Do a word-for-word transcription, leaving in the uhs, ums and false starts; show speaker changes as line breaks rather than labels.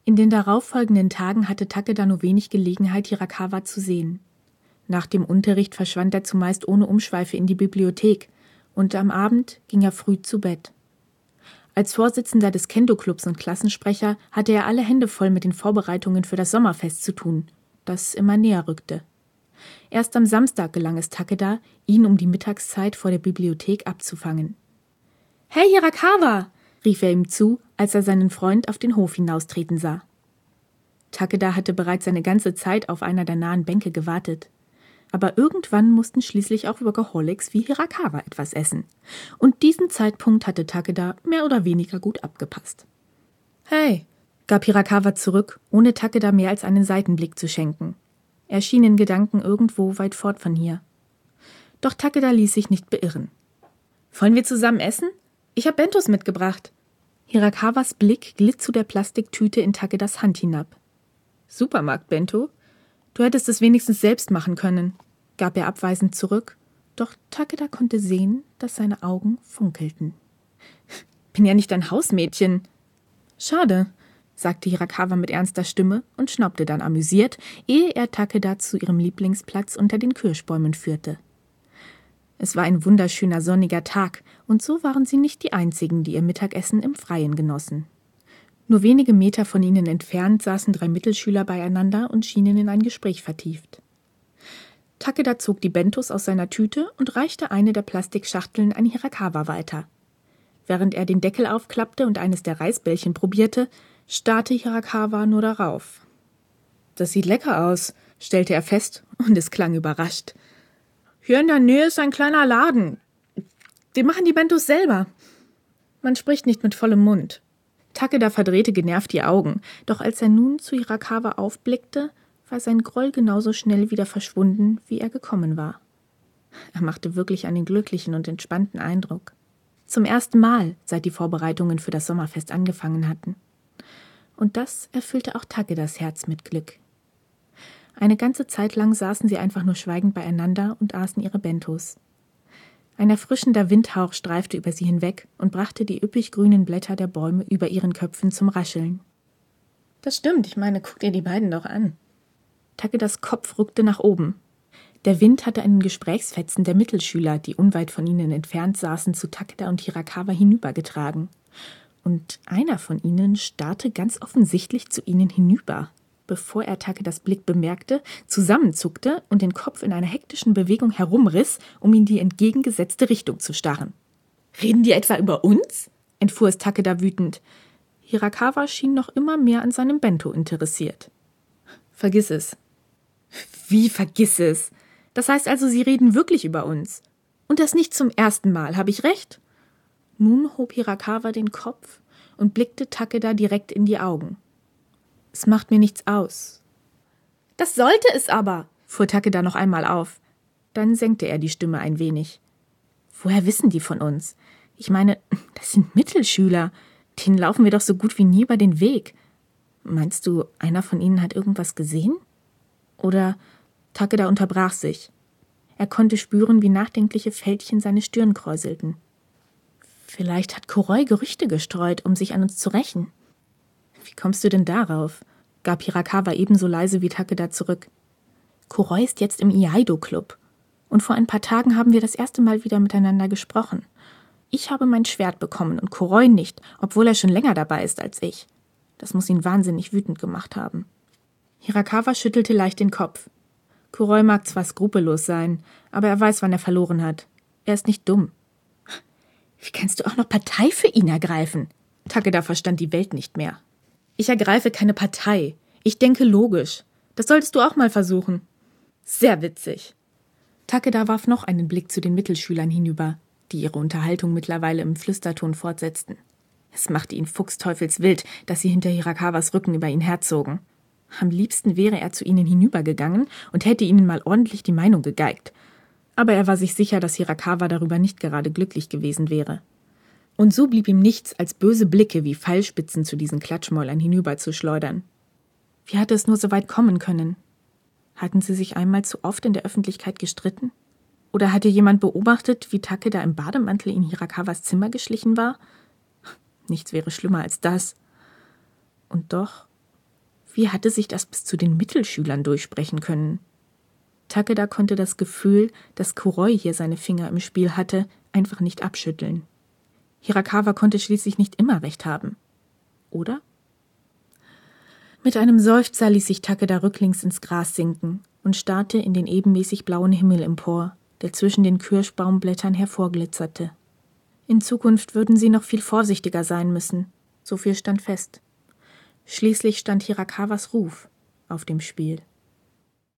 In den darauffolgenden Tagen hatte Takeda nur wenig Gelegenheit, Hirakawa zu sehen. Nach dem Unterricht verschwand er zumeist ohne Umschweife in die Bibliothek und am Abend ging er früh zu Bett. Als Vorsitzender des Kendo-Clubs und Klassensprecher hatte er alle Hände voll mit den Vorbereitungen für das Sommerfest zu tun, das immer näher rückte. Erst am Samstag gelang es Takeda, ihn um die Mittagszeit vor der Bibliothek abzufangen. »Hey Hirakawa«, rief er ihm zu, als er seinen Freund auf den Hof hinaustreten sah. Takeda hatte bereits eine ganze Zeit auf einer der nahen Bänke gewartet. Aber irgendwann mussten schließlich auch Workaholics wie Hirakawa etwas essen. Und diesen Zeitpunkt hatte Takeda mehr oder weniger gut abgepasst. »Hey«, gab Hirakawa zurück, ohne Takeda mehr als einen Seitenblick zu schenken. Er schien in Gedanken irgendwo weit fort von hier. Doch Takeda ließ sich nicht beirren. »Wollen wir zusammen essen? Ich habe Bentos mitgebracht.« Hirakawas Blick glitt zu der Plastiktüte in Takedas Hand hinab. »Supermarkt-Bento? Du hättest es wenigstens selbst machen können«, gab er abweisend zurück, doch Takeda konnte sehen, dass seine Augen funkelten. »Bin ja nicht ein Hausmädchen.« »Schade«, sagte Hirakawa mit ernster Stimme und schnaubte dann amüsiert, ehe er Takeda zu ihrem Lieblingsplatz unter den Kirschbäumen führte. Es war ein wunderschöner sonniger Tag, und so waren sie nicht die einzigen, die ihr Mittagessen im Freien genossen. Nur wenige Meter von ihnen entfernt saßen drei Mittelschüler beieinander und schienen in ein Gespräch vertieft. Takeda zog die Bentos aus seiner Tüte und reichte eine der Plastikschachteln an Hirakawa weiter. Während er den Deckel aufklappte und eines der Reisbällchen probierte, starrte Hirakawa nur darauf. »Das sieht lecker aus«, stellte er fest, und es klang überrascht. »Hier in der Nähe ist ein kleiner Laden. Die machen die Bentos selber.« Man spricht nicht mit vollem Mund. Takeda verdrehte genervt die Augen, doch als er nun zu Hirakawa aufblickte, war sein Groll genauso schnell wieder verschwunden, wie er gekommen war. Er machte wirklich einen glücklichen und entspannten Eindruck. Zum ersten Mal, seit die Vorbereitungen für das Sommerfest angefangen hatten. Und das erfüllte auch Takedas Herz mit Glück. Eine ganze Zeit lang saßen sie einfach nur schweigend beieinander und aßen ihre Bentos. Ein erfrischender Windhauch streifte über sie hinweg und brachte die üppig grünen Blätter der Bäume über ihren Köpfen zum Rascheln. »Das stimmt, ich meine, guck dir die beiden doch an.« Takedas Kopf rückte nach oben. Der Wind hatte einen Gesprächsfetzen der Mittelschüler, die unweit von ihnen entfernt saßen, zu Takeda und Hirakawa hinübergetragen. Und einer von ihnen starrte ganz offensichtlich zu ihnen hinüber, bevor er Takedas Blick bemerkte, zusammenzuckte und den Kopf in einer hektischen Bewegung herumriss, um in die entgegengesetzte Richtung zu starren. »Reden die etwa über uns?« entfuhr es Takeda wütend. Hirakawa schien noch immer mehr an seinem Bento interessiert. »Vergiss es.« »Wie vergiss es? Das heißt also, sie reden wirklich über uns. Und das nicht zum ersten Mal, habe ich recht?« Nun hob Hirakawa den Kopf und blickte Takeda direkt in die Augen. »Es macht mir nichts aus.« »Das sollte es aber«, fuhr Takeda noch einmal auf. Dann senkte er die Stimme ein wenig. »Woher wissen die von uns? Ich meine, das sind Mittelschüler. Denen laufen wir doch so gut wie nie über den Weg. Meinst du, einer von ihnen hat irgendwas gesehen? Oder...« Takeda unterbrach sich. Er konnte spüren, wie nachdenkliche Fältchen seine Stirn kräuselten. »Vielleicht hat Kuroi Gerüchte gestreut, um sich an uns zu rächen.« »Wie kommst du denn darauf?« gab Hirakawa ebenso leise wie Takeda zurück. »Kuroi ist jetzt im Iaido-Club. Und vor ein paar Tagen haben wir das erste Mal wieder miteinander gesprochen. Ich habe mein Schwert bekommen und Kuroi nicht, obwohl er schon länger dabei ist als ich. Das muss ihn wahnsinnig wütend gemacht haben.« Hirakawa schüttelte leicht den Kopf. »Kuroi mag zwar skrupellos sein, aber er weiß, wann er verloren hat. Er ist nicht dumm.« »Wie kannst du auch noch Partei für ihn ergreifen?« Takeda verstand die Welt nicht mehr. »Ich ergreife keine Partei. Ich denke logisch. Das solltest du auch mal versuchen.« »Sehr witzig.« Takeda warf noch einen Blick zu den Mittelschülern hinüber, die ihre Unterhaltung mittlerweile im Flüsterton fortsetzten. Es machte ihn fuchsteufelswild, dass sie hinter Hirakawas Rücken über ihn herzogen. Am liebsten wäre er zu ihnen hinübergegangen und hätte ihnen mal ordentlich die Meinung gegeigt. Aber er war sich sicher, dass Hirakawa darüber nicht gerade glücklich gewesen wäre. Und so blieb ihm nichts, als böse Blicke wie Pfeilspitzen zu diesen Klatschmäulern hinüberzuschleudern. Wie hatte es nur so weit kommen können? Hatten sie sich einmal zu oft in der Öffentlichkeit gestritten? Oder hatte jemand beobachtet, wie Takeda im Bademantel in Hirakawas Zimmer geschlichen war? Nichts wäre schlimmer als das. Und doch, Wie hatte sich das bis zu den Mittelschülern durchsprechen können? Takeda konnte das Gefühl, dass Kuroi hier seine Finger im Spiel hatte, einfach nicht abschütteln. Hirakawa konnte schließlich nicht immer recht haben. Oder? Mit einem Seufzer ließ sich Takeda rücklings ins Gras sinken und starrte in den ebenmäßig blauen Himmel empor, der zwischen den Kirschbaumblättern hervorglitzerte. In Zukunft würden sie noch viel vorsichtiger sein müssen, so viel stand fest. Schließlich stand Hirakawas Ruf auf dem Spiel.